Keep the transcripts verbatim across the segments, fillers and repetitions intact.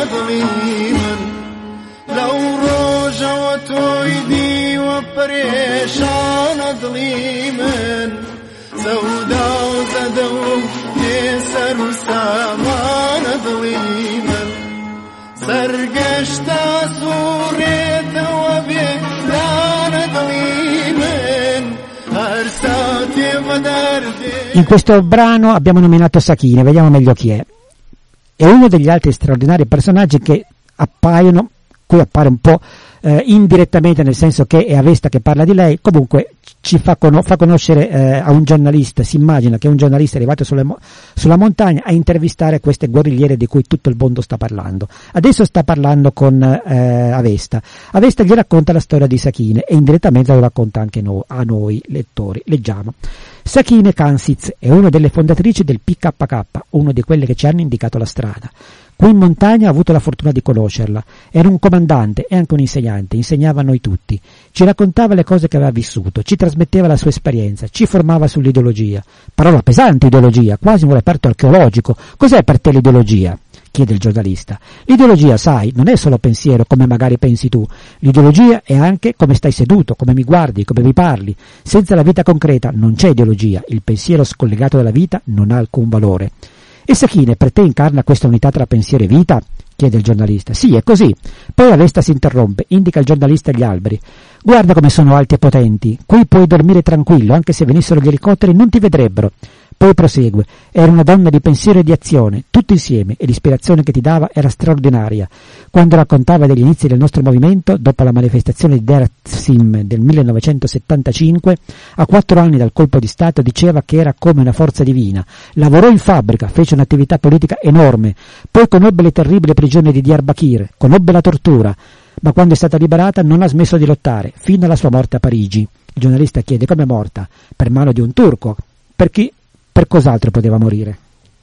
ظليما لو روجة ويدي وبريشان ظليما سوداء زدو يسر سامان ظليما سرقشت سوريت وبيلان ظليما أرساتي بدردي. In questo brano abbiamo nominato Sakine, vediamo meglio chi è. È uno degli altri straordinari personaggi che appaiono, qui appare un po' eh, indirettamente, nel senso che è Avesta che parla di lei, comunque ci fa, con- fa conoscere eh, a un giornalista, si immagina che un giornalista è arrivato sulle mo- sulla montagna a intervistare queste guerrigliere di cui tutto il mondo sta parlando. Adesso sta parlando con eh, Avesta. Avesta gli racconta la storia di Sakine e indirettamente lo racconta anche no- a noi lettori. Leggiamo. Sakine Kansitz è una delle fondatrici del P K K, uno di quelle che ci hanno indicato la strada. Qui in montagna ho avuto la fortuna di conoscerla. Era un comandante e anche un insegnante, insegnava a noi tutti. Ci raccontava le cose che aveva vissuto, ci trasmetteva la sua esperienza, ci formava sull'ideologia. Parola pesante, ideologia, quasi un reperto archeologico. Cos'è per te l'ideologia? Chiede il giornalista. L'ideologia, sai, non è solo pensiero, come magari pensi tu. L'ideologia è anche come stai seduto, come mi guardi, come mi parli. Senza la vita concreta non c'è ideologia. Il pensiero scollegato dalla vita non ha alcun valore. E Sakine per te incarna questa unità tra pensiero e vita? Chiede il giornalista. Sì, è così. Poi Avesta si interrompe, indica il giornalista gli alberi. Guarda come sono alti e potenti. Qui puoi dormire tranquillo, anche se venissero gli elicotteri non ti vedrebbero. Poi prosegue. Era una donna di pensiero e di azione, tutto insieme, e l'ispirazione che ti dava era straordinaria. Quando raccontava degli inizi del nostro movimento, dopo la manifestazione di Dersim del millenovecentosettantacinque, a quattro anni dal colpo di Stato, diceva che era come una forza divina. Lavorò in fabbrica, fece un'attività politica enorme, poi conobbe le terribili prigioni di Diyarbakir, conobbe la tortura, ma quando è stata liberata non ha smesso di lottare, fino alla sua morte a Parigi. Il giornalista chiede come è morta. Per mano di un turco. Per chi? Per cos'altro poteva morire?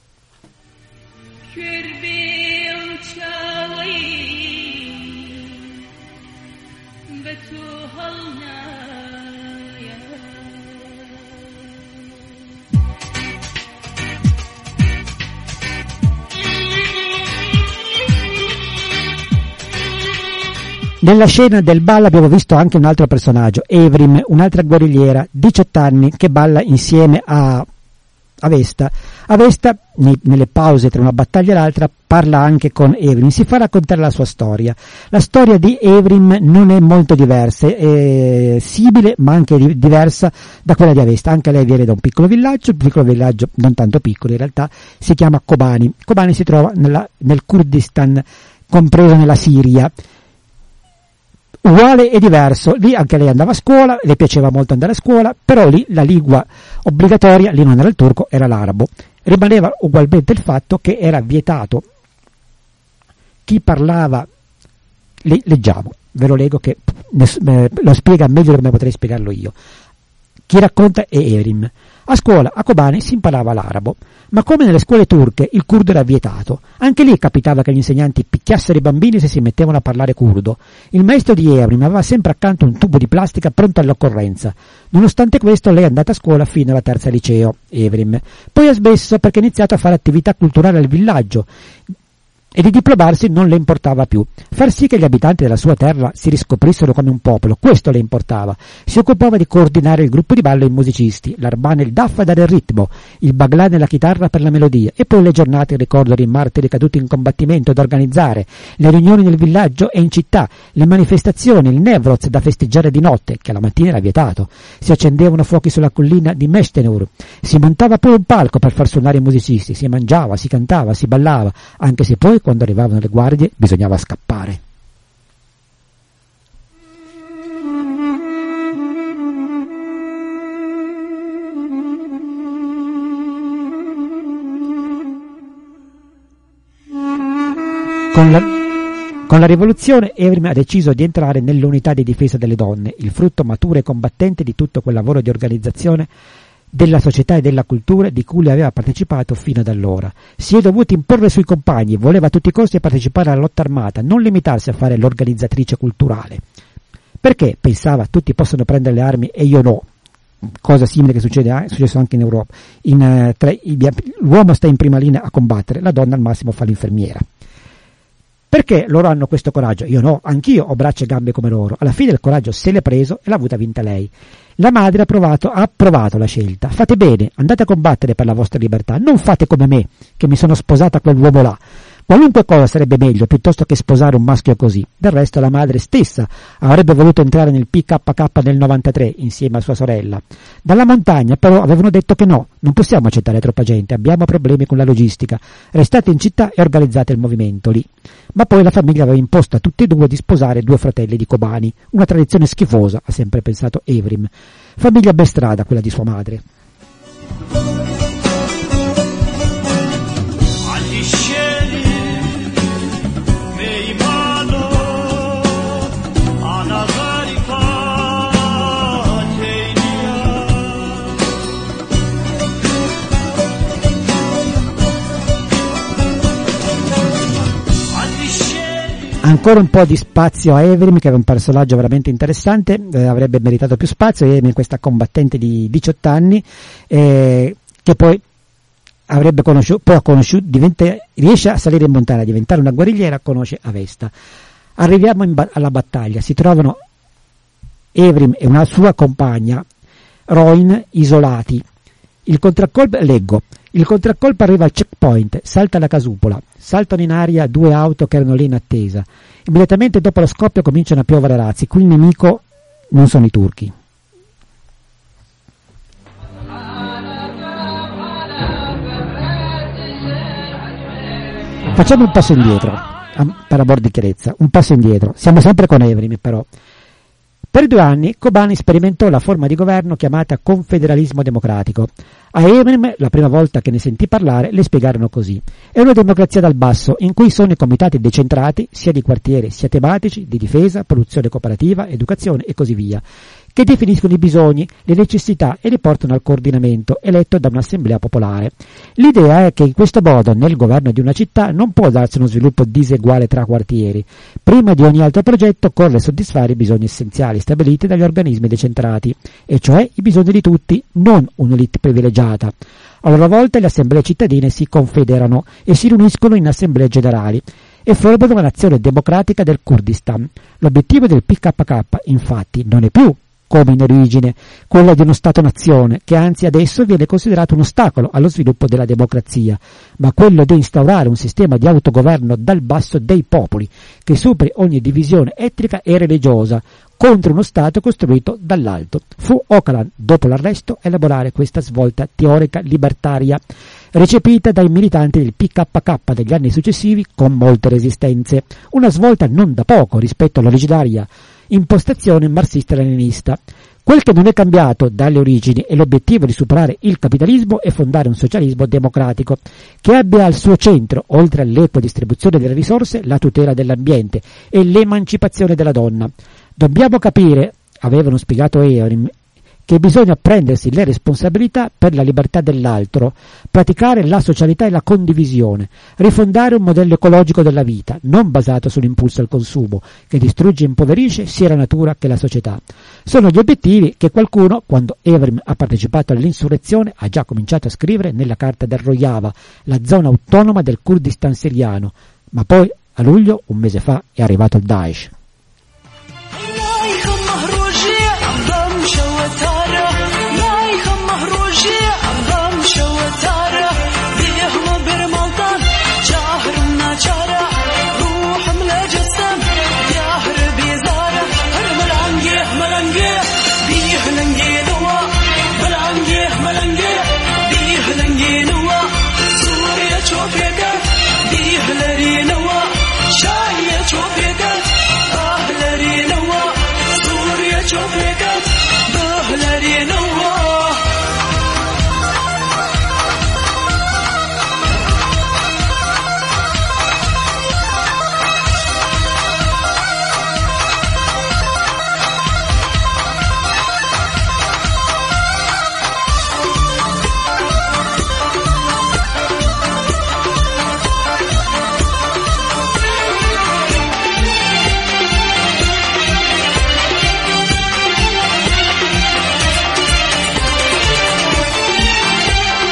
Nella scena del ballo abbiamo visto anche un altro personaggio, Evrim, un'altra guerrigliera, diciotto anni, che balla insieme a Avesta. Avesta, nei, nelle pause tra una battaglia e l'altra, parla anche con Evrim, si fa raccontare la sua storia. La storia di Evrim non è molto diversa, è simile ma anche di, diversa da quella di Avesta. Anche lei viene da un piccolo villaggio, un piccolo villaggio non tanto piccolo in realtà, si chiama Kobani. Kobani si trova nella, nel Kurdistan, compreso nella Siria. Uguale e diverso, lì anche lei andava a scuola, le piaceva molto andare a scuola, però lì la lingua obbligatoria, lì non era il turco, era l'arabo. Rimaneva ugualmente il fatto che era vietato chi parlava, le, leggiamo, ve lo leggo che eh, lo spiega meglio come potrei spiegarlo io. Chi racconta è Evrim. A scuola a Kobani si imparava l'arabo, ma come nelle scuole turche il curdo era vietato. Anche lì capitava che gli insegnanti picchiassero i bambini se si mettevano a parlare curdo. Il maestro di Evrim aveva sempre accanto un tubo di plastica pronto all'occorrenza. Nonostante questo lei è andata a scuola fino alla terza liceo, Evrim. Poi ha smesso perché ha iniziato a fare attività culturale al villaggio e di diplomarsi non le importava più. Far sì che gli abitanti della sua terra si riscoprissero come un popolo, questo le importava. Si occupava di coordinare il gruppo di ballo e i musicisti, l'arbane e il daff a dare il ritmo, il baglan e la chitarra per la melodia, e poi le giornate in ricordo dei martiri caduti in combattimento da organizzare, le riunioni nel villaggio e in città, le manifestazioni, il Nevroz da festeggiare di notte, che alla mattina era vietato. Si accendevano fuochi sulla collina di Meshtenur, si montava poi un palco per far suonare i musicisti, si mangiava, si cantava, si ballava, anche se poi quando arrivavano le guardie bisognava scappare. Con la, con la rivoluzione Evrim ha deciso di entrare nell'unità di difesa delle donne, il frutto maturo e combattente di tutto quel lavoro di organizzazione della società e della cultura di cui aveva partecipato fino ad allora. Si è dovuto imporre sui compagni e voleva a tutti i costi partecipare alla lotta armata, non limitarsi a fare l'organizzatrice culturale. Perché, pensava, tutti possono prendere le armi e io no. Cosa simile che succede, è successo anche in Europa. In, uh, tra, l'uomo sta in prima linea a combattere, la donna al massimo fa l'infermiera. Perché loro hanno questo coraggio? Io no, anch'io ho braccia e gambe come loro. Alla fine il coraggio se l'è preso e l'ha avuta vinta lei. La madre ha provato, ha approvato la scelta. Fate bene, andate a combattere per la vostra libertà, non fate come me, che mi sono sposata a quell'uomo là. Qualunque cosa sarebbe meglio piuttosto che sposare un maschio così. Del resto la madre stessa avrebbe voluto entrare nel P K K nel novantatré insieme a sua sorella. Dalla montagna però avevano detto che no, non possiamo accettare troppa gente, abbiamo problemi con la logistica, restate in città e organizzate il movimento lì. Ma poi la famiglia aveva imposto a tutti e due di sposare due fratelli di Kobani, una tradizione schifosa, ha sempre pensato Evrim. Famiglia ben strada quella di sua madre. Ancora un po' di spazio a Evrim, che era un personaggio veramente interessante, eh, avrebbe meritato più spazio. Evrim, questa combattente di diciotto anni, eh, che poi avrebbe conosciuto, poi ha conosciuto, diventa, riesce a salire in montagna, a diventare una guerrigliera, conosce Avesta. Arriviamo in ba- alla battaglia, si trovano Evrim e una sua compagna, Roin, isolati. Il contraccolpo, leggo, il contraccolpo arriva al checkpoint, salta la casupola, saltano in aria due auto che erano lì in attesa. Immediatamente dopo lo scoppio cominciano a piovere razzi, qui il nemico non sono i turchi. Facciamo un passo indietro, per amor di chiarezza, un passo indietro, siamo sempre con Evrim però. Per due anni Kobani sperimentò la forma di governo chiamata confederalismo democratico. A Evrim, la prima volta che ne sentì parlare, le spiegarono così. È una democrazia dal basso, in cui sono i comitati decentrati, sia di quartiere sia tematici, di difesa, produzione cooperativa, educazione e così via, che definiscono i bisogni, le necessità e li portano al coordinamento, eletto da un'assemblea popolare. L'idea è che in questo modo nel governo di una città non può darsi uno sviluppo diseguale tra quartieri. Prima di ogni altro progetto occorre soddisfare i bisogni essenziali stabiliti dagli organismi decentrati, e cioè i bisogni di tutti, non un'elite privilegiata. A loro volta le assemblee cittadine si confederano e si riuniscono in assemblee generali e formano una nazione democratica del Kurdistan. L'obiettivo del P K K, infatti, non è più, come in origine, quella di uno Stato-nazione, che anzi adesso viene considerato un ostacolo allo sviluppo della democrazia, ma quello di instaurare un sistema di autogoverno dal basso dei popoli, che superi ogni divisione etnica e religiosa, contro uno Stato costruito dall'alto. Fu Öcalan, dopo l'arresto, a elaborare questa svolta teorica libertaria, recepita dai militanti del P K K degli anni successivi con molte resistenze. Una svolta non da poco rispetto all'originaria impostazione marxista-leninista. Quel che non è cambiato dalle origini è l'obiettivo di superare il capitalismo e fondare un socialismo democratico che abbia al suo centro, oltre all'equa distribuzione delle risorse, la tutela dell'ambiente e l'emancipazione della donna. Dobbiamo capire, avevano spiegato Evrim, che bisogna prendersi le responsabilità per la libertà dell'altro, praticare la socialità e la condivisione, rifondare un modello ecologico della vita, non basato sull'impulso al consumo, che distrugge e impoverisce sia la natura che la società. Sono gli obiettivi che qualcuno, quando Evrim ha partecipato all'insurrezione, ha già cominciato a scrivere nella carta del Rojava, la zona autonoma del Kurdistan siriano, ma poi a luglio, un mese fa, è arrivato il Daesh.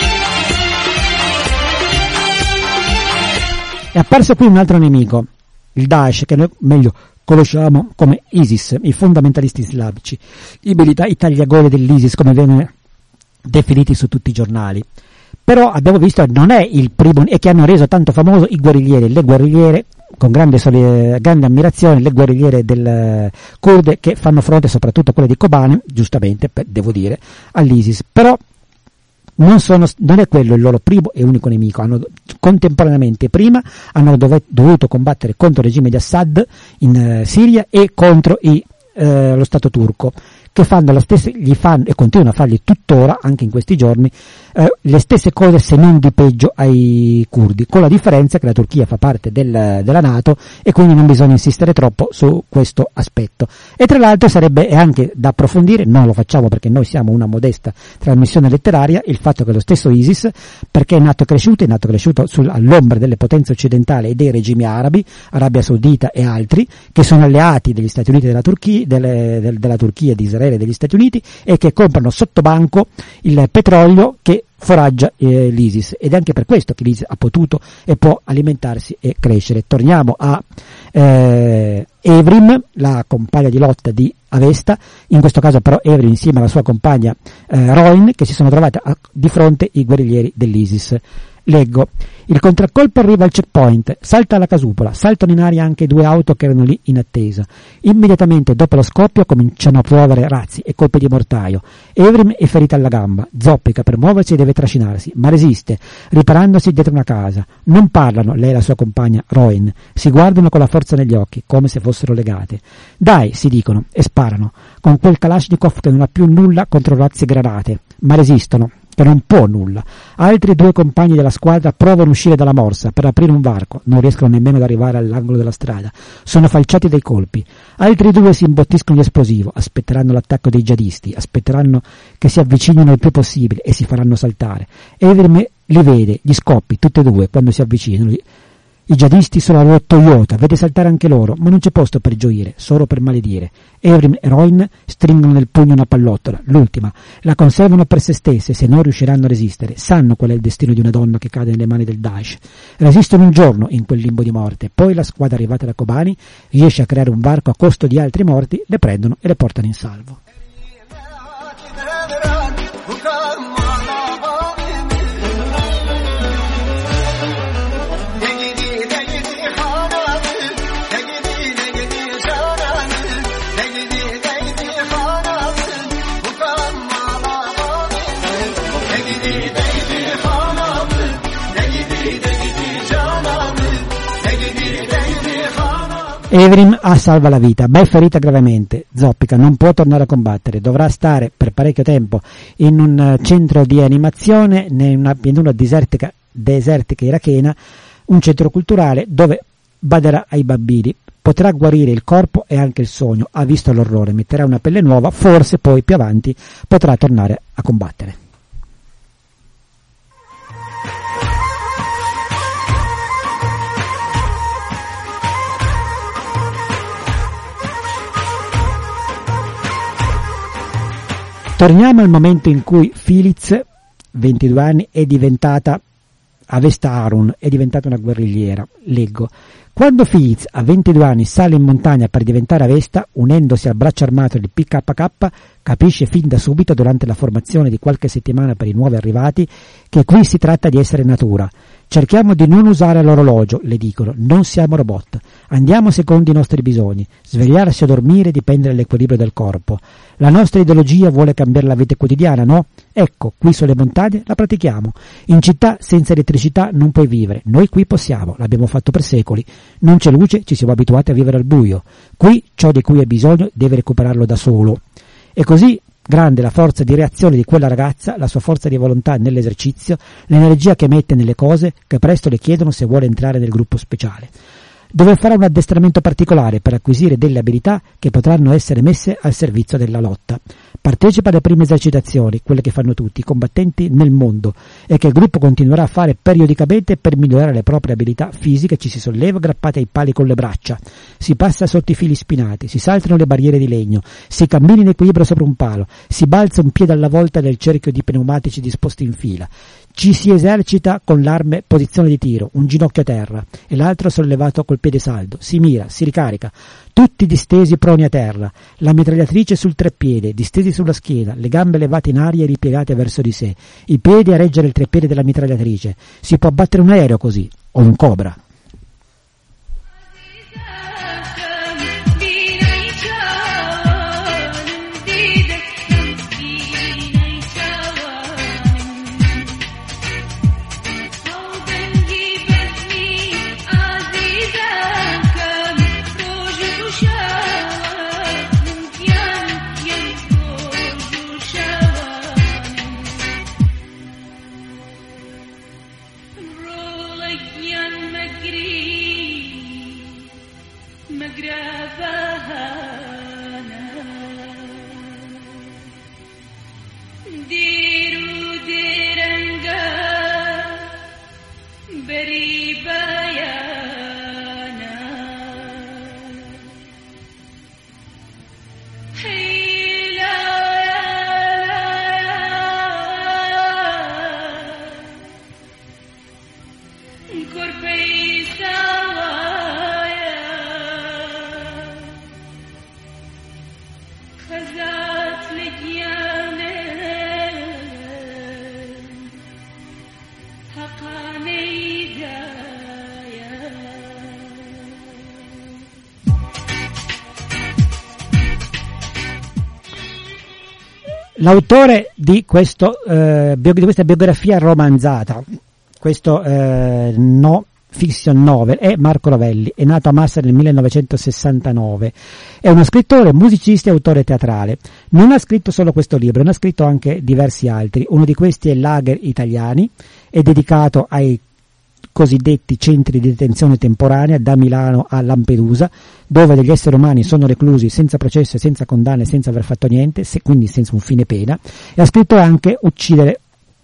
È apparso qui un altro nemico, il Daesh, che noi meglio conosciamo come ISIS, i fondamentalisti islamici, i militari, i tagliagole dell'ISIS, come viene definiti su tutti i giornali. Però abbiamo visto che non è il primo, e che hanno reso tanto famoso i guerriglieri, le guerrigliere, con grande, soli, grande ammirazione, le guerrigliere del kurde, che fanno fronte, soprattutto quelle di Kobane, giustamente, per, devo dire, all'ISIS. Però non, sono, non è quello il loro primo e unico nemico. Hanno contemporaneamente prima hanno dove, dovuto combattere contro il regime di Assad in uh, Siria e contro i, uh, lo Stato turco, che fanno lo stesso, gli fanno e continuano a fargli tuttora, anche in questi giorni, eh, le stesse cose, se non di peggio, ai curdi, con la differenza che la Turchia fa parte del, della NATO e quindi non bisogna insistere troppo su questo aspetto. E tra l'altro sarebbe anche da approfondire, non lo facciamo perché noi siamo una modesta trasmissione letteraria, il fatto che lo stesso ISIS, perché è nato e cresciuto, è nato e cresciuto sul, all'ombra delle potenze occidentali e dei regimi arabi, Arabia Saudita e altri, che sono alleati degli Stati Uniti della Turchia, delle, del, della Turchia, di Israele e degli Stati Uniti, e che comprano sotto banco il petrolio che foraggia eh, l'ISIS, ed è anche per questo che l'ISIS ha potuto e può alimentarsi e crescere. Torniamo a eh, Evrim, la compagna di lotta di Avesta, in questo caso però Evrim insieme alla sua compagna eh, Roin, che si sono trovate a, di fronte i guerriglieri dell'ISIS. Leggo: il contraccolpo arriva al checkpoint, salta la casupola, saltano in aria anche due auto che erano lì in attesa. Immediatamente dopo lo scoppio cominciano a piovere razzi e colpi di mortaio. Evrim è ferita alla gamba, zoppica per muoversi e deve trascinarsi, ma resiste, riparandosi dietro una casa. Non parlano, lei e la sua compagna Roin, si guardano con la forza negli occhi, come se fossero legate. Dai, si dicono, e sparano, con quel Kalashnikov che non ha più nulla contro razzi e granate, ma resistono, che non può nulla. Altri due compagni della squadra provano a uscire dalla morsa per aprire un varco, non riescono nemmeno ad arrivare all'angolo della strada, sono falciati dai colpi. Altri due si imbottiscono di esplosivo, aspetteranno l'attacco dei jihadisti, aspetteranno che si avvicinino il più possibile e si faranno saltare. Evrim li vede, gli scoppi, tutti e due, quando si avvicinano. I jihadisti sono alla loro Toyota, vede saltare anche loro, ma non c'è posto per gioire, solo per maledire. Evrim e Roin stringono nel pugno una pallottola, l'ultima, la conservano per se stesse, se non riusciranno a resistere, sanno qual è il destino di una donna che cade nelle mani del Daesh. Resistono un giorno in quel limbo di morte, poi la squadra arrivata da Kobani riesce a creare un varco a costo di altri morti, le prendono e le portano in salvo. Evrim ha salva la vita, ma è ferita gravemente, zoppica, non può tornare a combattere, dovrà stare per parecchio tempo in un centro di animazione, in una pianura desertica, desertica irachena, un centro culturale dove baderà ai bambini, potrà guarire il corpo e anche il sogno, ha visto l'orrore, metterà una pelle nuova, forse poi più avanti potrà tornare a combattere. Torniamo al momento in cui Filiz, ventidue anni, è diventata Avesta Harun, è diventata una guerrigliera. Leggo: quando Filiz, a ventidue anni, sale in montagna per diventare Avesta, unendosi al braccio armato di P K K, capisce fin da subito, durante la formazione di qualche settimana per i nuovi arrivati, che qui si tratta di essere natura. Cerchiamo di non usare l'orologio, le dicono, non siamo robot. Andiamo secondo i nostri bisogni. Svegliarsi o dormire dipende dall'equilibrio del corpo. La nostra ideologia vuole cambiare la vita quotidiana, no? Ecco, qui sulle montagne la pratichiamo. In città senza elettricità non puoi vivere. Noi qui possiamo, l'abbiamo fatto per secoli. Non c'è luce, ci siamo abituati a vivere al buio. Qui ciò di cui hai bisogno deve recuperarlo da solo. E così grande la forza di reazione di quella ragazza, la sua forza di volontà nell'esercizio, l'energia che mette nelle cose, che presto le chiedono se vuole entrare nel gruppo speciale, dove farà un addestramento particolare per acquisire delle abilità che potranno essere messe al servizio della lotta. Partecipa alle prime esercitazioni, quelle che fanno tutti i combattenti nel mondo, e che il gruppo continuerà a fare periodicamente per migliorare le proprie abilità fisiche. Ci si solleva aggrappati ai pali con le braccia, si passa sotto i fili spinati, si saltano le barriere di legno, si cammina in equilibrio sopra un palo, si balza un piede alla volta nel cerchio di pneumatici disposti in fila. Ci si esercita con l'arme posizione di tiro, un ginocchio a terra e l'altro sollevato col piede saldo, si mira, si ricarica, tutti distesi proni a terra, la mitragliatrice sul treppiede, distesi sulla schiena, le gambe levate in aria e ripiegate verso di sé, i piedi a reggere il treppiede della mitragliatrice. Si può abbattere un aereo così, o un cobra. L'autore di, questo, eh, bio, di questa biografia romanzata, questo eh, no fiction novel, è Marco Rovelli, è nato a Massa nel millenovecentosessantanove, è uno scrittore, musicista e autore teatrale. Non ha scritto solo questo libro, ne ha scritto anche diversi altri. Uno di questi è Lager Italiani, è dedicato ai cosiddetti centri di detenzione temporanea da Milano a Lampedusa, dove degli esseri umani sono reclusi senza processo, senza condanne, senza aver fatto niente, se, quindi senza un fine pena. E ha scritto anche Uccidere,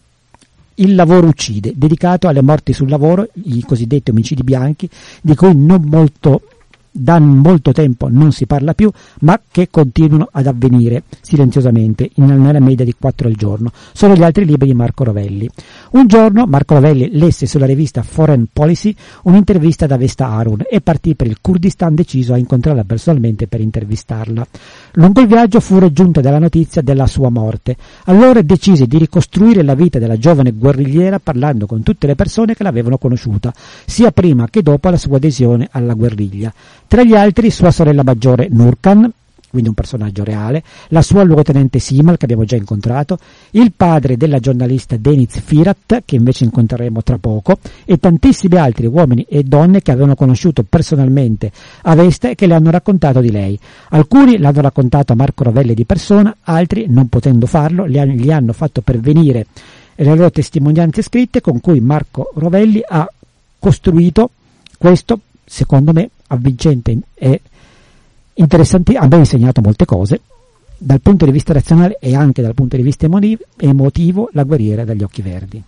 il lavoro uccide, dedicato alle morti sul lavoro, i cosiddetti omicidi bianchi, di cui non molto da molto tempo non si parla più, ma che continuano ad avvenire silenziosamente in, nella media di quattro al giorno. Sono gli altri libri di Marco Rovelli. Un giorno Marco Rovelli lesse sulla rivista Foreign Policy un'intervista da Vesta Harun e partì per il Kurdistan, deciso a incontrarla personalmente per intervistarla. Lungo il viaggio fu raggiunta dalla notizia della sua morte. Allora decise di ricostruire la vita della giovane guerrigliera parlando con tutte le persone che l'avevano conosciuta, sia prima che dopo la sua adesione alla guerriglia. Tra gli altri sua sorella maggiore Nurkan, quindi un personaggio reale, la sua luogotenente Simal, che abbiamo già incontrato, il padre della giornalista Deniz Firat, che invece incontreremo tra poco, e tantissimi altri uomini e donne che avevano conosciuto personalmente a Vesta e che le hanno raccontato di lei. Alcuni l'hanno raccontato a Marco Rovelli di persona, altri, non potendo farlo, gli hanno fatto pervenire le loro testimonianze scritte, con cui Marco Rovelli ha costruito questo, secondo me, avvincente e interessante, ha ben insegnato molte cose dal punto di vista razionale e anche dal punto di vista emotivo, La guerriera dagli occhi verdi.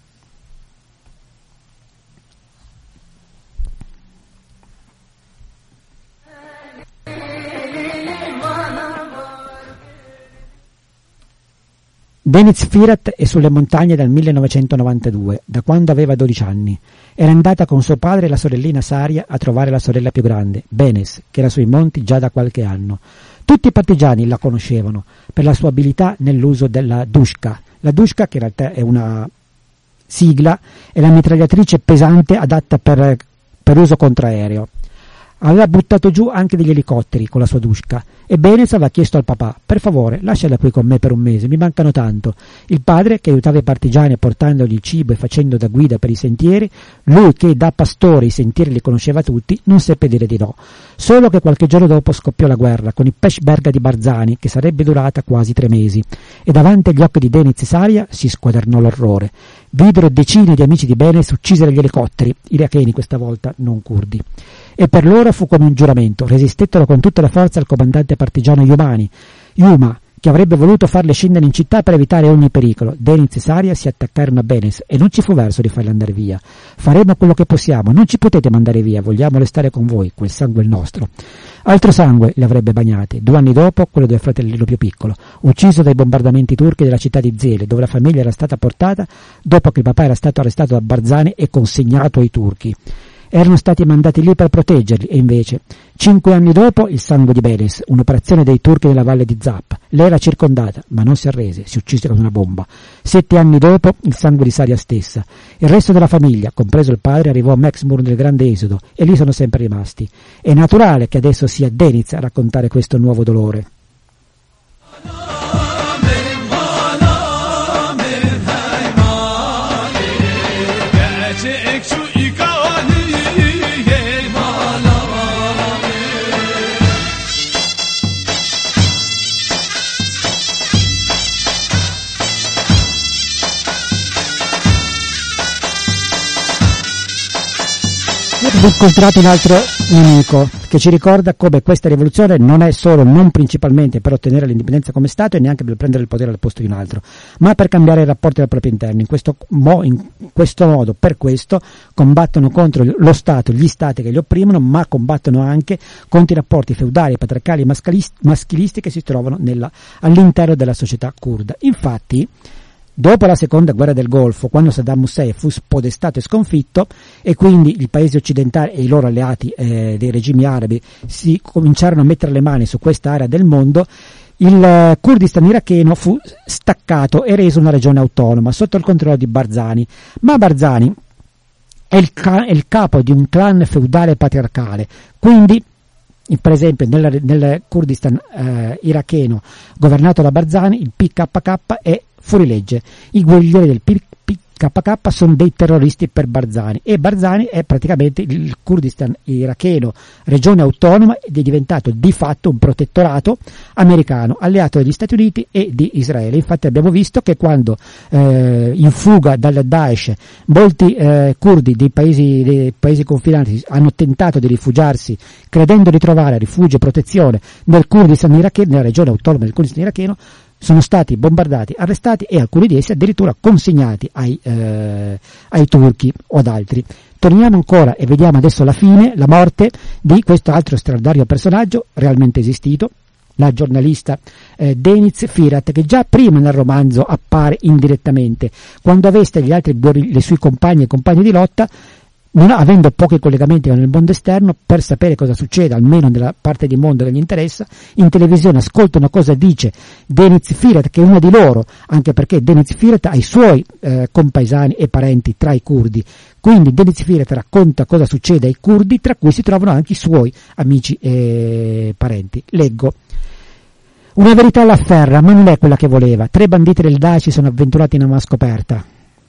Deniz Firat è sulle montagne dal millenovecentonovantadue, da quando aveva dodici anni. Era andata con suo padre e la sorellina Saria a trovare la sorella più grande, Benes, che era sui monti già da qualche anno. Tutti i partigiani la conoscevano per la sua abilità nell'uso della Dushka. La Dushka, che in realtà è una sigla, è la mitragliatrice pesante adatta per, per uso contraereo. Aveva buttato giù anche degli elicotteri con la sua Dushka e Benes aveva chiesto al papà: per favore lasciala qui con me per un mese, mi mancano tanto. Il padre, che aiutava i partigiani portandogli il cibo e facendo da guida per i sentieri, lui che da pastore i sentieri li conosceva tutti, non seppe dire di no. Solo che qualche giorno dopo scoppiò la guerra con i Peshmerga di Barzani, che sarebbe durata quasi tre mesi, e davanti agli occhi di Deniz e Saria si squadernò l'orrore. Videro decine di amici di Benes uccidere gli elicotteri, iracheni questa volta, non curdi. E per loro fu come un giuramento, resistettero con tutta la forza al comandante partigiano Yumani, Yuma, che avrebbe voluto farle scendere in città per evitare ogni pericolo. Deniz e Saria si attaccarono a Benes e non ci fu verso di farle andare via. Faremo quello che possiamo, non ci potete mandare via, vogliamo restare con voi, quel sangue è il nostro. Altro sangue le avrebbe bagnate, due anni dopo quello del fratellino più piccolo, ucciso dai bombardamenti turchi della città di Zele, dove la famiglia era stata portata dopo che il papà era stato arrestato da Barzani e consegnato ai turchi. Erano stati mandati lì per proteggerli e invece, cinque anni dopo, il sangue di Benes, un'operazione dei turchi nella valle di Zap. Lei era circondata, ma non si arrese, si uccise con una bomba. Sette anni dopo, il sangue di Saria stessa. Il resto della famiglia, compreso il padre, arrivò a Mexmur nel grande esodo e lì sono sempre rimasti. È naturale che adesso sia Deniz a raccontare questo nuovo dolore. Ho incontrato un altro nemico che ci ricorda come questa rivoluzione non è solo, non principalmente per ottenere l'indipendenza come Stato e neanche per prendere il potere al posto di un altro, ma per cambiare i rapporti al proprio interno. In questo, mo, in questo modo, per questo, combattono contro lo Stato, gli Stati che li opprimono, ma combattono anche contro i rapporti feudali, patriarcali e maschilisti che si trovano nella, all'interno della società curda. Infatti, dopo la seconda guerra del Golfo, quando Saddam Hussein fu spodestato e sconfitto e quindi i paesi occidentali e i loro alleati eh, dei regimi arabi si cominciarono a mettere le mani su questa area del mondo, il Kurdistan iracheno fu staccato e reso una regione autonoma sotto il controllo di Barzani. Ma Barzani è il, ca- è il capo di un clan feudale patriarcale, quindi per esempio nel, nel Kurdistan eh, iracheno governato da Barzani il P K K è fuorilegge, i guerriglieri del P K K sono dei terroristi per Barzani e Barzani è praticamente il Kurdistan iracheno, regione autonoma, ed è diventato di fatto un protettorato americano alleato degli Stati Uniti e di Israele. Infatti abbiamo visto che quando eh, in fuga dal Daesh molti eh, curdi dei paesi, dei paesi confinanti hanno tentato di rifugiarsi credendo di trovare rifugio e protezione nel Kurdistan iracheno, nella regione autonoma del Kurdistan iracheno, sono stati bombardati, arrestati e alcuni di essi addirittura consegnati ai, eh, ai turchi o ad altri. Torniamo ancora e vediamo adesso la fine, la morte di questo altro straordinario personaggio realmente esistito, la giornalista eh, Deniz Firat, che già prima nel romanzo appare indirettamente, quando Avesta e gli altri le sue compagne e compagni di lotta, non avendo pochi collegamenti con il mondo esterno, per sapere cosa succede, almeno nella parte di mondo che gli interessa, in televisione ascoltano cosa dice Deniz Firat, che è una di loro, anche perché Deniz Firat ha i suoi eh, compaesani e parenti tra i curdi. Quindi Deniz Firat racconta cosa succede ai curdi, tra cui si trovano anche i suoi amici e parenti. Leggo. Una verità la afferra, ma non è quella che voleva. Tre banditi del Daesh si sono avventurati in una scoperta.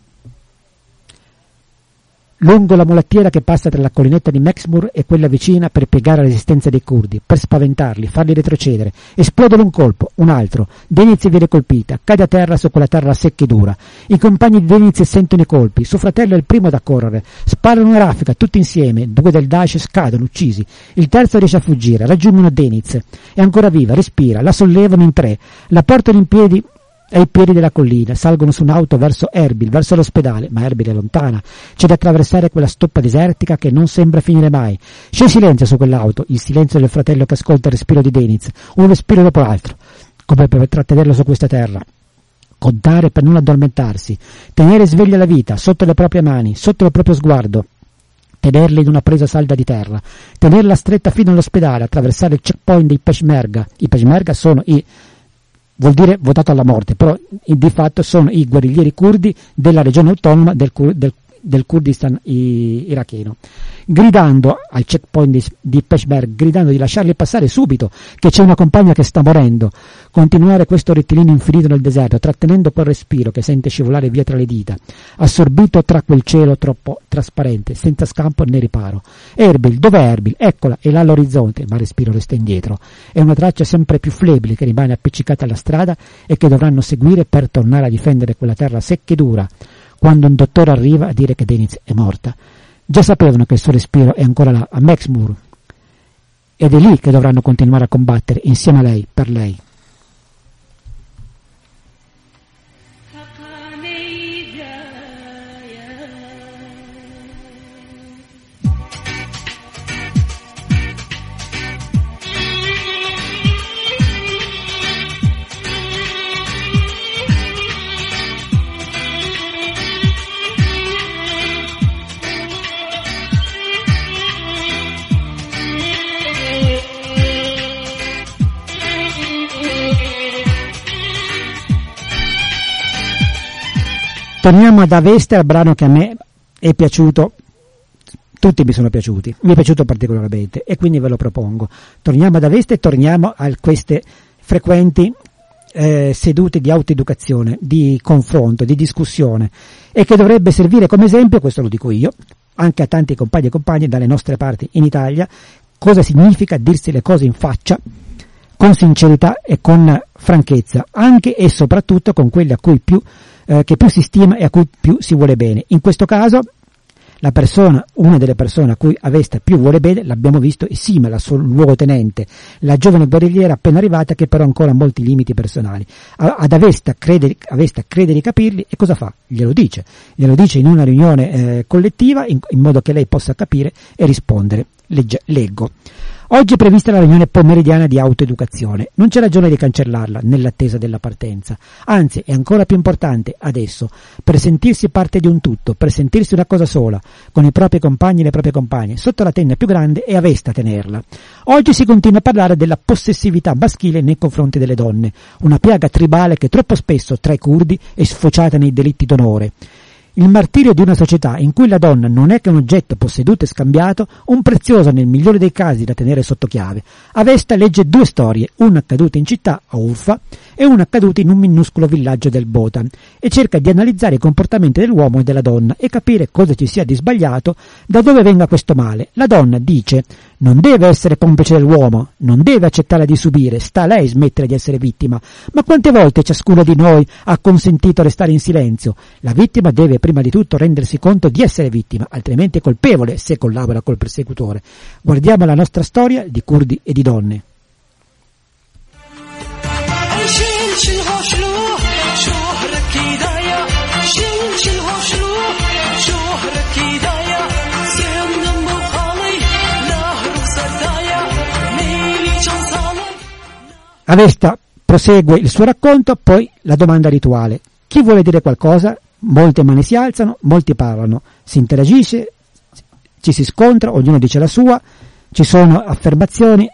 Lungo la mulattiera che passa tra la collinetta di Mexmur e quella vicina per piegare la resistenza dei curdi, per spaventarli, farli retrocedere. Esplodono un colpo, un altro. Deniz viene colpita, cade a terra su quella terra secca e dura. I compagni di Deniz sentono i colpi, suo fratello è il primo da correre. Sparano una raffica, tutti insieme, due del Daesh scadono, uccisi. Il terzo riesce a fuggire, raggiungono Deniz. È ancora viva, respira, la sollevano in tre, la portano in piedi ai piedi della collina, salgono su un'auto verso Erbil, verso l'ospedale, ma Erbil è lontana, c'è da attraversare quella stoppa desertica che non sembra finire mai. C'è silenzio su quell'auto, il silenzio del fratello che ascolta il respiro di Deniz, un respiro dopo l'altro, come per trattenerlo su questa terra. Contare per non addormentarsi, tenere sveglia la vita, sotto le proprie mani, sotto il proprio sguardo, tenerla in una presa salda di terra, tenerla stretta fino all'ospedale, attraversare il checkpoint dei Peshmerga. I Peshmerga sono i vuol dire votato alla morte, però di fatto sono i guerriglieri curdi della regione autonoma del, del, del Kurdistan iracheno, gridando al checkpoint di, di Peshmerga, gridando di lasciarli passare subito, che c'è una compagna che sta morendo, continuare questo rettilineo infinito nel deserto, trattenendo quel respiro che sente scivolare via tra le dita, assorbito tra quel cielo troppo trasparente, senza scampo né riparo. Erbil, dov'è Erbil? Eccola, è là all'orizzonte, ma il respiro resta indietro. È una traccia sempre più flebile che rimane appiccicata alla strada e che dovranno seguire per tornare a difendere quella terra secca e dura, quando un dottore arriva a dire che Deniz è morta. Già sapevano che il suo respiro è ancora là, a Mexmur, ed è lì che dovranno continuare a combattere insieme a lei, per lei. Torniamo ad Avesta, il brano che a me è piaciuto, tutti mi sono piaciuti, mi è piaciuto particolarmente e quindi ve lo propongo. Torniamo ad Avesta e torniamo a queste frequenti eh, sedute di autoeducazione, di confronto, di discussione, e che dovrebbe servire come esempio, questo lo dico io, anche a tanti compagni e compagne dalle nostre parti in Italia, cosa significa dirsi le cose in faccia con sincerità e con franchezza, anche e soprattutto con quelli a cui più eh, che più si stima e a cui più si vuole bene. In questo caso la persona, una delle persone a cui Avesta più vuole bene, l'abbiamo visto, è Sima, la sua luogotenente, la giovane guerrigliera appena arrivata che però ha ancora molti limiti personali. Ad Avesta crede, Avesta crede di capirli e cosa fa? Glielo dice, glielo dice in una riunione eh, collettiva in, in modo che lei possa capire e rispondere. Legge, leggo. Oggi è prevista la riunione pomeridiana di autoeducazione. Non c'è ragione di cancellarla nell'attesa della partenza. Anzi, è ancora più importante adesso, per sentirsi parte di un tutto, per sentirsi una cosa sola, con i propri compagni e le proprie compagne, sotto la tenda più grande e Avesta tenerla. Oggi si continua a parlare della possessività maschile nei confronti delle donne, una piaga tribale che troppo spesso tra i curdi è sfociata nei delitti d'onore. Il martirio di una società in cui la donna non è che un oggetto posseduto e scambiato, un prezioso nel migliore dei casi da tenere sotto chiave. Avesta legge due storie, una accaduta in città, a Urfa, e una accaduta in un minuscolo villaggio del Botan, e cerca di analizzare i comportamenti dell'uomo e della donna e capire cosa ci sia di sbagliato, da dove venga questo male. La donna dice: non deve essere complice dell'uomo, non deve accettare di subire, sta a lei smettere di essere vittima. Ma quante volte ciascuno di noi ha consentito restare in silenzio? La vittima deve prima di tutto rendersi conto di essere vittima, altrimenti è colpevole se collabora col persecutore. Guardiamo la nostra storia di curdi e di donne. Avesta prosegue il suo racconto, poi la domanda rituale. Chi vuole dire qualcosa? Molte mani si alzano, molti parlano, si interagisce, ci si scontra, ognuno dice la sua, ci sono affermazioni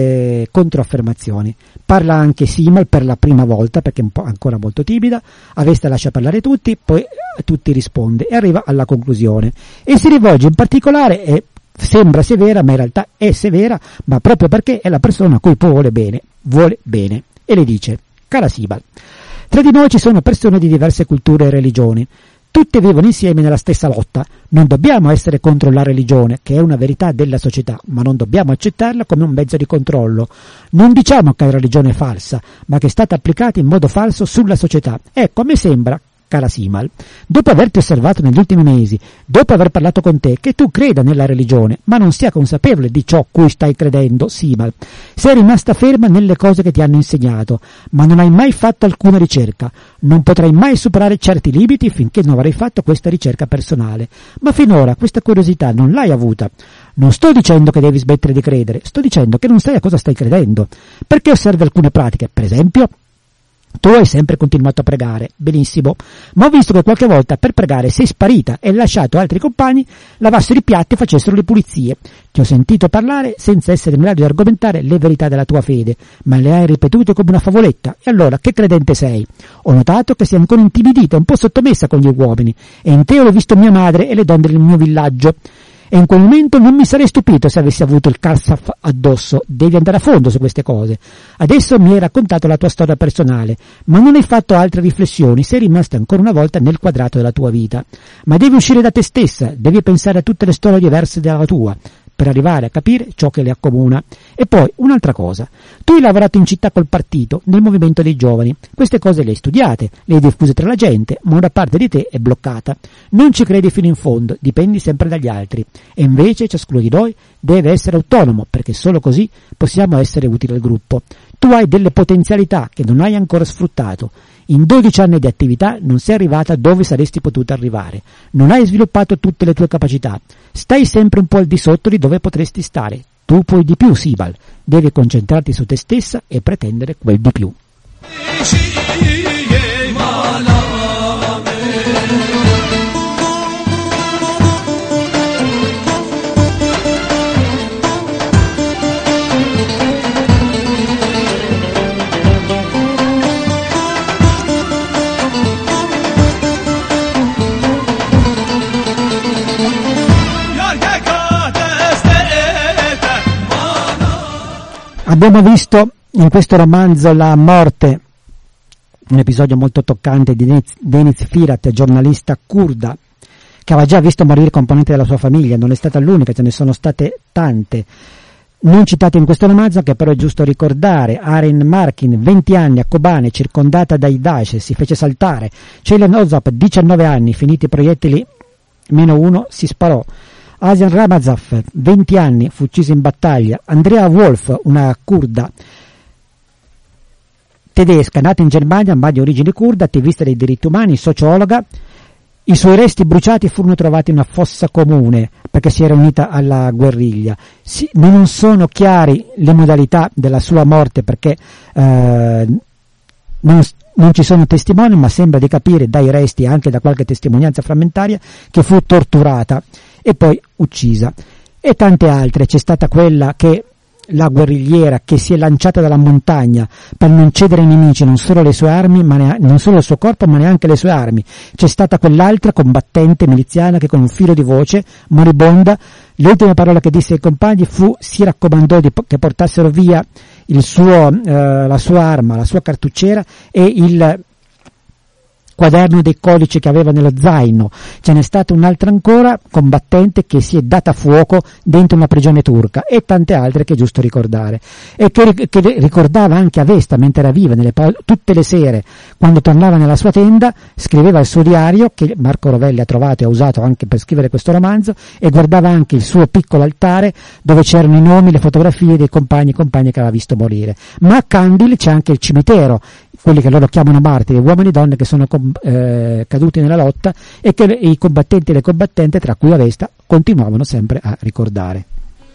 e controaffermazioni. Parla anche Simal per la prima volta perché è un po' ancora molto timida, Avesta lascia parlare tutti, poi tutti risponde e arriva alla conclusione e si rivolge in particolare, e sembra severa ma in realtà è severa, ma proprio perché è la persona a cui poi vuole bene, vuole bene, e le dice: cara Simal, tra di noi ci sono persone di diverse culture e religioni, tutte vivono insieme nella stessa lotta. Non dobbiamo essere contro la religione, che è una verità della società, ma non dobbiamo accettarla come un mezzo di controllo. Non diciamo che la religione è falsa, ma che è stata applicata in modo falso sulla società. Ecco, a me sembra, cara Simal, dopo averti osservato negli ultimi mesi, dopo aver parlato con te, che tu creda nella religione, ma non sia consapevole di ciò cui stai credendo, Simal. Sei rimasta ferma nelle cose che ti hanno insegnato, ma non hai mai fatto alcuna ricerca. Non potrai mai superare certi limiti finché non avrai fatto questa ricerca personale. Ma finora questa curiosità non l'hai avuta. Non sto dicendo che devi smettere di credere, sto dicendo che non sai a cosa stai credendo. Perché osservi alcune pratiche, per esempio? Tu hai sempre continuato a pregare, benissimo, ma ho visto che qualche volta per pregare sei sparita e hai lasciato altri compagni lavassero i piatti e facessero le pulizie. Ti ho sentito parlare senza essere in grado di argomentare le verità della tua fede, ma le hai ripetute come una favoletta. E allora, che credente sei? Ho notato che sei ancora intimidita, un po' sottomessa con gli uomini, e in te ho visto mia madre e le donne del mio villaggio. E in quel momento non mi sarei stupito se avessi avuto il Karsaf addosso. Devi andare a fondo su queste cose. Adesso mi hai raccontato la tua storia personale, ma non hai fatto altre riflessioni, sei rimasta ancora una volta nel quadrato della tua vita. Ma devi uscire da te stessa, devi pensare a tutte le storie diverse dalla tua, per arrivare a capire ciò che le accomuna. E poi, un'altra cosa, tu hai lavorato in città col partito, nel movimento dei giovani, queste cose le hai studiate, le hai diffuse tra la gente, ma una parte di te è bloccata, non ci credi fino in fondo, dipendi sempre dagli altri, e invece ciascuno di noi deve essere autonomo, perché solo così possiamo essere utili al gruppo. Tu hai delle potenzialità che non hai ancora sfruttato. In dodici anni di attività non sei arrivata dove saresti potuta arrivare. Non hai sviluppato tutte le tue capacità. Stai sempre un po' al di sotto di dove potresti stare. Tu puoi di più, Simal. Devi concentrarti su te stessa e pretendere quel di più. Abbiamo visto in questo romanzo la morte, un episodio molto toccante di Deniz Firat, giornalista curda, che aveva già visto morire componenti della sua famiglia. Non è stata l'unica, ce ne sono state tante, non citate in questo romanzo, che però è giusto ricordare. Aren Markin, venti anni a Kobane, circondata dai Daesh, si fece saltare. Ceylan Ozap, diciannove anni, finiti i proiettili, meno uno, si sparò. Asian Ramazov, venti anni, fu ucciso in battaglia. Andrea Wolf, una curda tedesca, nata in Germania ma di origine curda, attivista dei diritti umani, sociologa. I suoi resti bruciati furono trovati in una fossa comune perché si era unita alla guerriglia. Si, non sono chiari le modalità della sua morte perché eh, non, non ci sono testimoni, ma sembra di capire dai resti e anche da qualche testimonianza frammentaria che fu torturata e poi uccisa. E tante altre. C'è stata quella che la guerrigliera che si è lanciata dalla montagna per non cedere ai nemici non solo le sue armi, ma ne- non solo il suo corpo, ma neanche le sue armi. C'è stata quell'altra combattente miliziana che con un filo di voce, moribonda, le ultime parole che disse ai compagni fu: si raccomandò di po- che portassero via il suo, eh, la sua arma, la sua cartucciera e il quaderno dei codici che aveva nello zaino. Ce n'è stata un'altra ancora combattente che si è data fuoco dentro una prigione turca, e tante altre che è giusto ricordare, e che, che ricordava anche Avesta mentre era viva. Nelle, tutte le sere quando tornava nella sua tenda scriveva il suo diario, che Marco Rovelli ha trovato e ha usato anche per scrivere questo romanzo, e guardava anche il suo piccolo altare dove c'erano i nomi, le fotografie dei compagni e compagne che aveva visto morire. Ma a Kandil c'è anche il cimitero, quelli che loro chiamano martiri, uomini e donne che sono eh, caduti nella lotta e che i combattenti e le combattenti, tra cui Avesta, continuavano sempre a ricordare.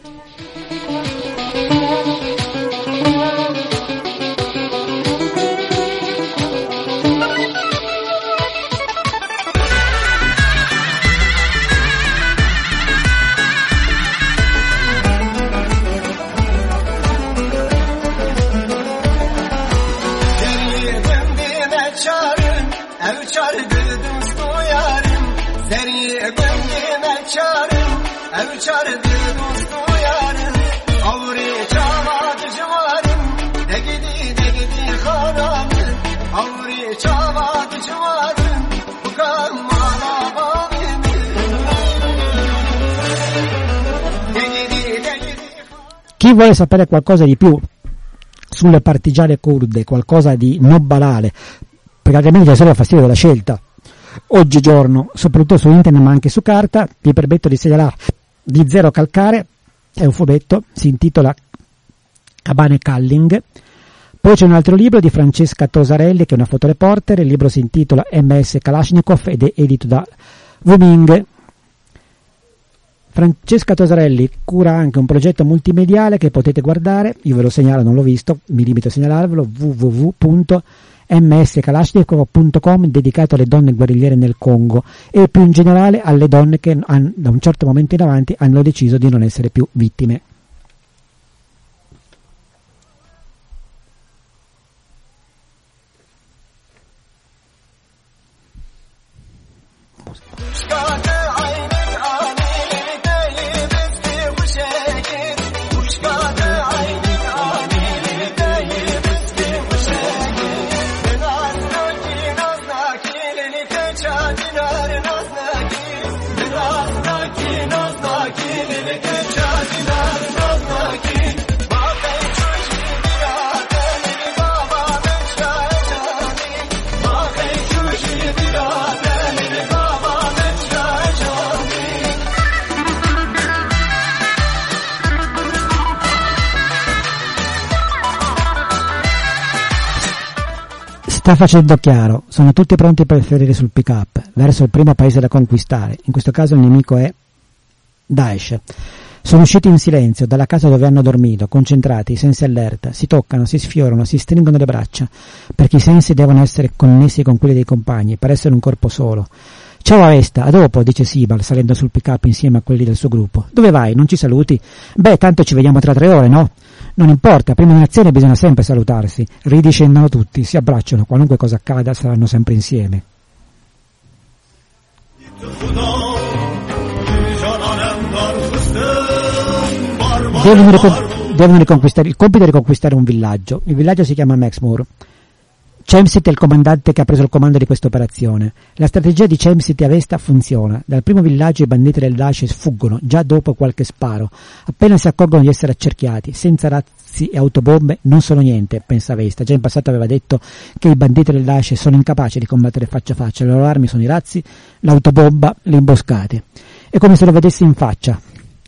Chi vuole sapere qualcosa di più sulle partigiane kurde, qualcosa di non banale, perché altrimenti c'è solo il fastidio della scelta oggigiorno, soprattutto su internet ma anche su carta, vi permetto di segnalare di Zero Calcare, è un fumetto, si intitola Cabane Calling. Poi c'è un altro libro di Francesca Tosarelli, che è una fotoreporter, il libro si intitola M S Kalashnikov ed è edito da Wuming. Francesca Tosarelli cura anche un progetto multimediale che potete guardare, io ve lo segnalo, non l'ho visto, mi limito a segnalarvelo, w w w punto m s kalashnikov punto com, dedicato alle donne guerrigliere nel Congo e più in generale alle donne che han, da un certo momento in avanti hanno deciso di non essere più vittime. Sta facendo chiaro, sono tutti pronti per ferire sul pick-up, verso il primo paese da conquistare, in questo caso il nemico è Daesh. Sono usciti in silenzio dalla casa dove hanno dormito, concentrati, i sensi allerta, si toccano, si sfiorano, si stringono le braccia, perché i sensi devono essere connessi con quelli dei compagni, per essere un corpo solo. Ciao Avesta, a dopo, dice Sibal, salendo sul pick-up insieme a quelli del suo gruppo. Dove vai? Non ci saluti? Beh, tanto ci vediamo tra tre ore, no? Non importa, prima di un'azione bisogna sempre salutarsi. Ridiscendono tutti, si abbracciano, qualunque cosa accada saranno sempre insieme. Devono, ricor- devono riconquistare, il compito è riconquistare un villaggio. Il villaggio si chiama Maxmoor. Chemsit è il comandante che ha preso il comando di questa operazione. La strategia di Chemsit e Avesta funziona. Dal primo villaggio i banditi del Daesh sfuggono, già dopo qualche sparo. Appena si accorgono di essere accerchiati, senza razzi e autobombe non sono niente, pensa Avesta. Già in passato aveva detto che i banditi del Daesh sono incapaci di combattere faccia a faccia. Le loro armi sono i razzi, l'autobomba, le imboscate. È come se lo vedessi in faccia.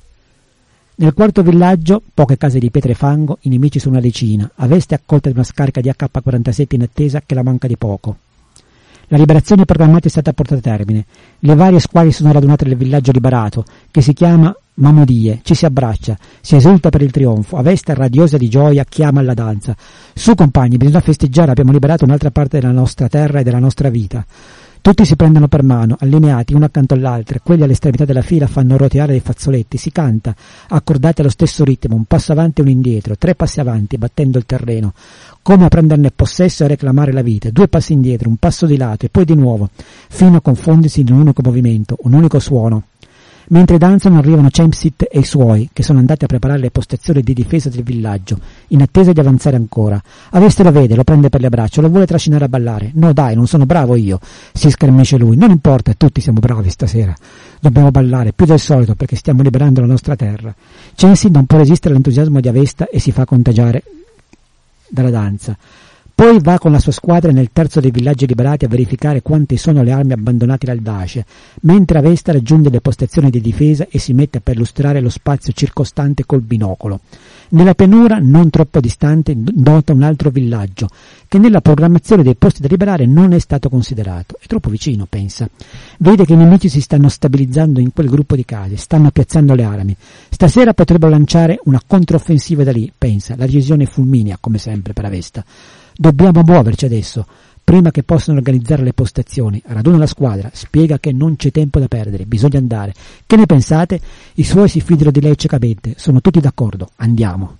Nel quarto villaggio, poche case di pietra e fango, i nemici sono una decina. Avesta è accolta di una scarica di A K quarantasette in attesa che la manca di poco. La liberazione programmata è stata portata a termine. Le varie squadre sono radunate nel villaggio liberato, che si chiama Mahmudiyeh. Ci si abbraccia, si esulta per il trionfo. Avesta, radiosa di gioia, chiama alla danza. Su compagni, bisogna festeggiare, abbiamo liberato un'altra parte della nostra terra e della nostra vita. Tutti si prendono per mano, allineati uno accanto all'altro, quelli all'estremità della fila fanno roteare dei fazzoletti, si canta, accordati allo stesso ritmo, un passo avanti e un indietro, tre passi avanti, battendo il terreno, come a prenderne possesso e reclamare la vita, due passi indietro, un passo di lato e poi di nuovo, fino a confondersi in un unico movimento, un unico suono. Mentre danzano arrivano Chemsit e i suoi, che sono andati a preparare le postazioni di difesa del villaggio, in attesa di avanzare ancora. Avesta lo vede, lo prende per le braccia, lo vuole trascinare a ballare. No dai, non sono bravo io, si schermisce lui. Non importa, tutti siamo bravi stasera. Dobbiamo ballare, più del solito, perché stiamo liberando la nostra terra. Chemsit non può resistere all'entusiasmo di Avesta e si fa contagiare dalla danza. Poi va con la sua squadra nel terzo dei villaggi liberati a verificare quante sono le armi abbandonate dal Daesh, mentre Avesta raggiunge le postazioni di difesa e si mette a perlustrare lo spazio circostante col binocolo. Nella pianura, non troppo distante, nota un altro villaggio, che nella programmazione dei posti da liberare non è stato considerato. È troppo vicino, pensa. Vede che i nemici si stanno stabilizzando in quel gruppo di case, stanno piazzando le armi. Stasera potrebbero lanciare una controffensiva da lì, pensa. La decisione fulminea, come sempre, per Avesta. Dobbiamo muoverci adesso, prima che possano organizzare le postazioni. Raduna la squadra, spiega che non c'è tempo da perdere, bisogna andare. Che ne pensate? I suoi si fidano di lei ciecamente, sono tutti d'accordo, andiamo.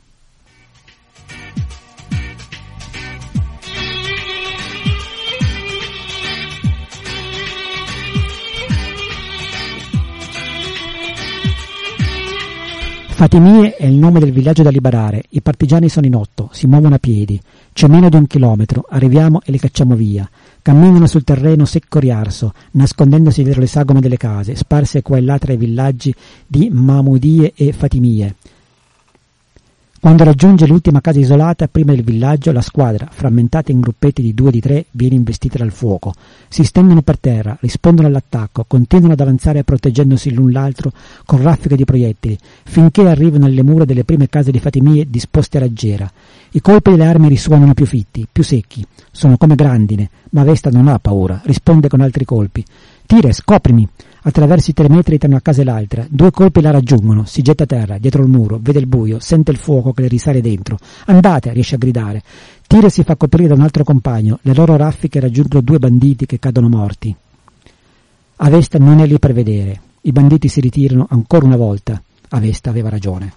Fatimiyeh è il nome del villaggio da liberare, i partigiani sono in otto, si muovono a piedi, c'è meno di un chilometro, arriviamo e li cacciamo via. Camminano sul terreno secco riarso, nascondendosi dietro le sagome delle case, sparse qua e là tra i villaggi di Mahmudiyeh e Fatimiyeh. Quando raggiunge l'ultima casa isolata, prima del villaggio, la squadra, frammentata in gruppetti di due o di tre, viene investita dal fuoco. Si stendono per terra, rispondono all'attacco, continuano ad avanzare proteggendosi l'un l'altro con raffiche di proiettili, finché arrivano alle mura delle prime case di Fatimiyeh disposte a raggiera. I colpi delle armi risuonano più fitti, più secchi, sono come grandine, ma Avesta non ha paura, risponde con altri colpi. Tires, coprimi! Attraversa i tre metri tra una casa e l'altra, due colpi la raggiungono, si getta a terra, dietro il muro, vede il buio, sente il fuoco che le risale dentro. Andate, riesce a gridare. Tires si fa coprire da un altro compagno, le loro raffiche raggiungono due banditi che cadono morti. Avesta non è lì per vedere, i banditi si ritirano ancora una volta. Avesta aveva ragione.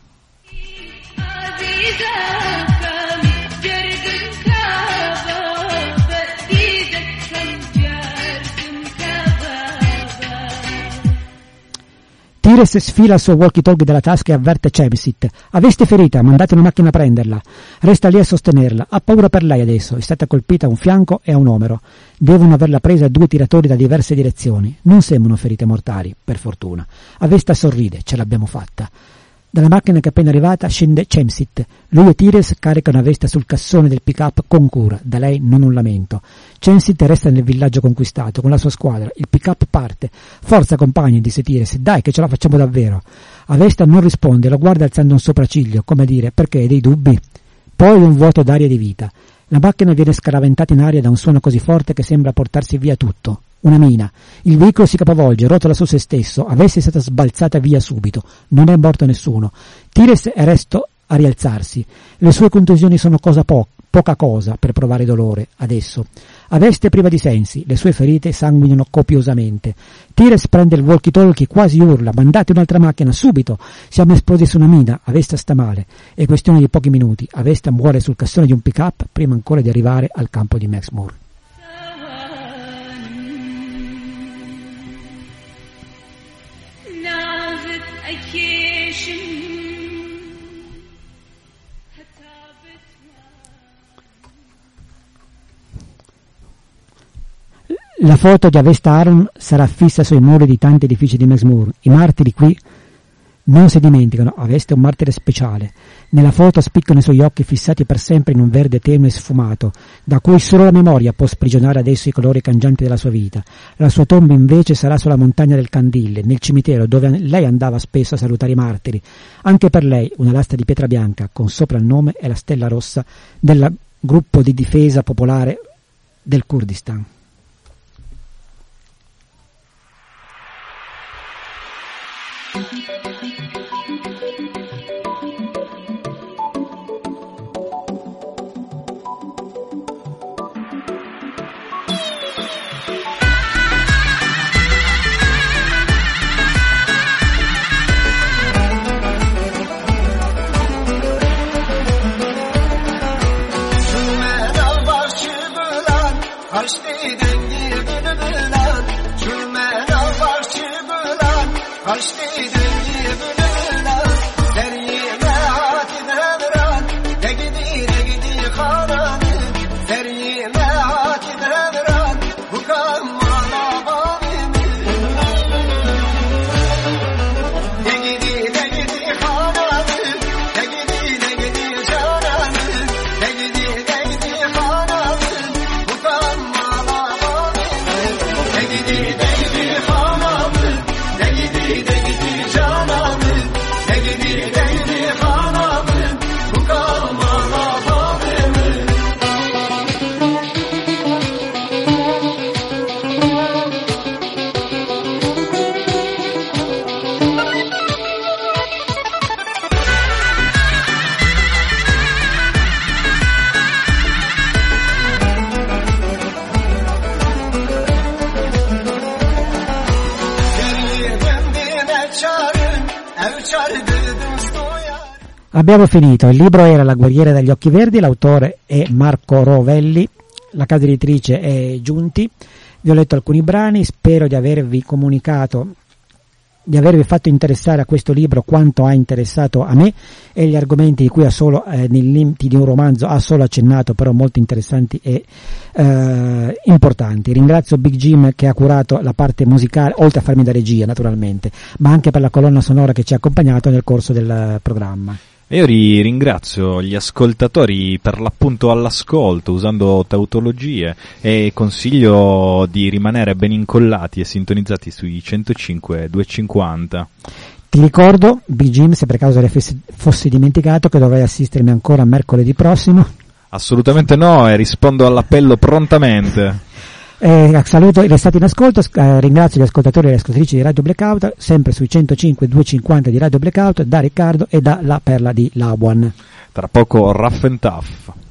Tires sfila il suo walkie-talkie dalla tasca e avverte Chemsit. Aveste ferita, mandate una macchina a prenderla. Resta lì a sostenerla. Ha paura per lei adesso, è stata colpita a un fianco e a un omero. Devono averla presa due tiratori da diverse direzioni. Non sembrano ferite mortali, per fortuna. Avesta sorride, ce l'abbiamo fatta. Dalla macchina che è appena arrivata scende Chemsit. Lui e Tires caricano Avesta sul cassone del pick-up con cura, da lei non un lamento. Chemsit resta nel villaggio conquistato con la sua squadra. Il pick-up parte. Forza compagni, disse Tires, dai che ce la facciamo davvero. Avesta non risponde, lo guarda alzando un sopracciglio, come a dire, perché hai dei dubbi? Poi un vuoto d'aria di vita. La macchina viene scaraventata in aria da un suono così forte che sembra portarsi via tutto. Una mina. Il veicolo si capovolge, rotola su se stesso. Avesse stata sbalzata via subito. Non è morto nessuno. Tires è resto a rialzarsi. Le sue contusioni sono cosa po- poca cosa per provare dolore, adesso. Avesta è priva di sensi, le sue ferite sanguinano copiosamente. Tires prende il walkie-talkie, quasi urla, mandate un'altra macchina, subito! Siamo esplosi su una mina, Avesta sta male. È questione di pochi minuti. Avesta muore sul cassone di un pick-up prima ancora di arrivare al campo di Maxmoor. La foto di Avesta Aron sarà fissa sui muri di tanti edifici di Mexmoor. I martiri qui non si dimenticano, Avesta è un martire speciale. Nella foto spiccano i suoi occhi fissati per sempre in un verde tenue e sfumato, da cui solo la memoria può sprigionare adesso i colori cangianti della sua vita. La sua tomba invece sarà sulla montagna del Candille, nel cimitero dove lei andava spesso a salutare i martiri. Anche per lei una lastra di pietra bianca, con sopra il nome e la stella rossa del gruppo di difesa popolare del Kurdistan. Abbiamo finito, il libro era La guerriera dagli occhi verdi, l'autore è Marco Rovelli, la casa editrice è Giunti. Vi ho letto alcuni brani, spero di avervi comunicato, di avervi fatto interessare a questo libro quanto ha interessato a me, e gli argomenti di cui ha solo, eh, nei limiti di un romanzo, ha solo accennato, però molto interessanti e eh, importanti. Ringrazio Big Jim che ha curato la parte musicale, oltre a farmi da regia naturalmente, ma anche per la colonna sonora che ci ha accompagnato nel corso del programma. E io ringrazio gli ascoltatori per l'appunto all'ascolto, usando tautologie, e consiglio di rimanere ben incollati e sintonizzati sui centocinque duecentocinquanta. Ti ricordo, Big Jim, se per caso fossi dimenticato, che dovrai assistermi ancora mercoledì prossimo. Assolutamente no, e rispondo all'appello prontamente. Eh, saluto, restate in ascolto, eh, ringrazio gli ascoltatori e le ascoltatrici di Radio Blackout, sempre sui centocinque duecentocinquanta di Radio Blackout, da Riccardo e da La Perla di Labuan. Tra poco Rough and Tough.